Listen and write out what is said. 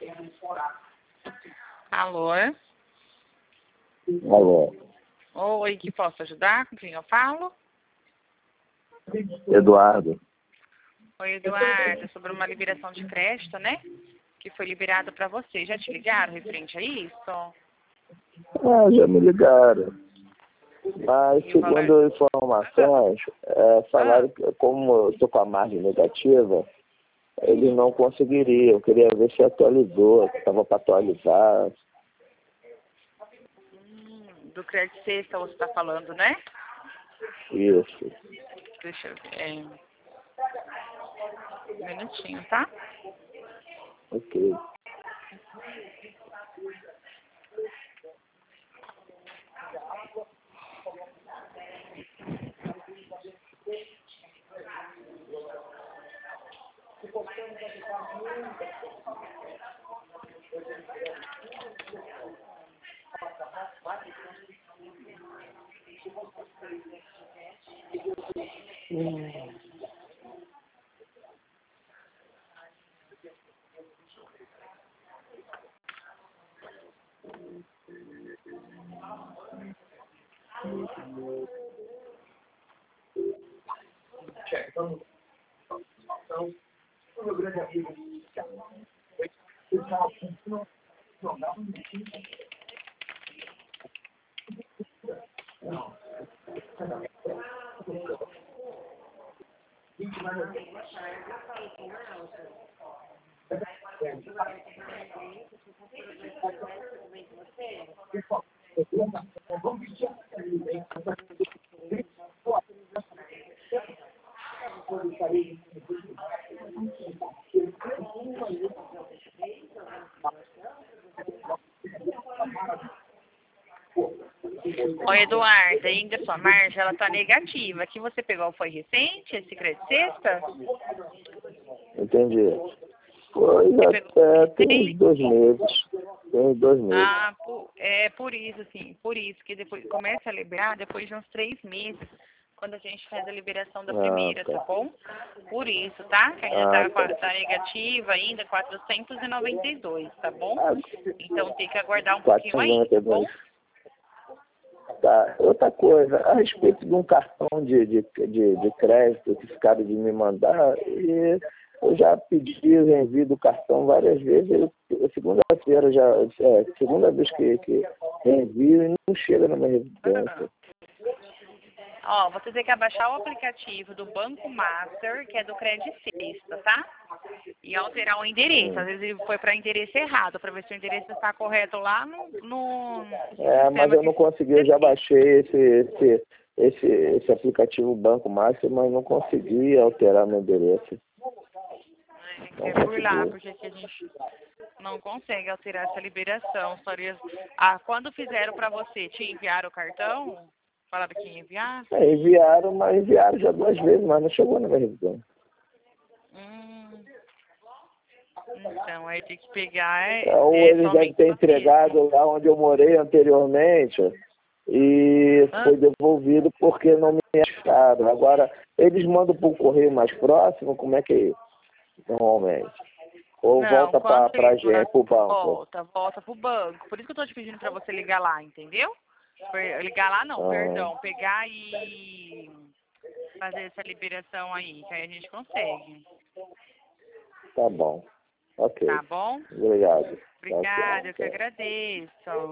Alô? Alô, Oi, que posso ajudar? Com quem eu falo? Eduardo. Oi, Eduardo, é sobre uma liberação de crédito, né? Que foi liberado para você. Já te ligaram referente a isso? Já me ligaram. Mas, E o valor? segundo informações, falaram que, como eu estou com a margem negativa, eles não conseguiriam. Eu queria ver se atualizou, se estava para atualizar. Do crédito sexta você está falando, né? Isso. Deixa eu ver. Um minutinho, tá? Ok. Oi, Eduardo, ainda sua margem ela tá negativa. Que você pegou foi recente, esse crédito sexta? Entendi. Foi até tem uns 2 meses. Tem uns 2 meses. É por isso, assim, por isso que depois começa a liberar depois de uns 3 meses, quando a gente faz a liberação da primeira, tá bom? Por isso, tá? Que ainda tá negativa ainda, 492, tá bom? Então tem que aguardar um pouquinho aí, tá bom? Tá. Outra coisa, a respeito de um cartão de crédito que ficaram de me mandar, e eu já pedi o envio do cartão várias vezes. Segunda-feira segunda vez que envio e não chega na minha residência. Ó, você tem que abaixar o aplicativo do Banco Master, que é do Crédito Sexta, tá? E alterar o endereço. Às vezes ele foi para endereço errado, para ver se o endereço está correto lá no mas eu não consegui, eu já baixei esse aplicativo Banco Master, mas não consegui alterar meu endereço. É por lá, porque aqui a gente não consegue alterar essa liberação. Quando fizeram para você, te enviaram o cartão? Falaram que ia enviar? Enviaram já 2 vezes, mas não chegou na minha residência. Então, aí tem que pegar... Ou eles devem ter entregado lá onde eu morei anteriormente e foi devolvido porque não me acharam. Agora, eles mandam para o correio mais próximo, como é que é isso, normalmente? Ou não, volta para a gente, para o banco? Volta para o banco. Por isso que eu estou te pedindo para você ligar lá, entendeu? Ligar lá não, perdão. Pegar e fazer essa liberação aí, que aí a gente consegue. Tá bom. Ok. Tá bom? Obrigado. Obrigada, eu que agradeço.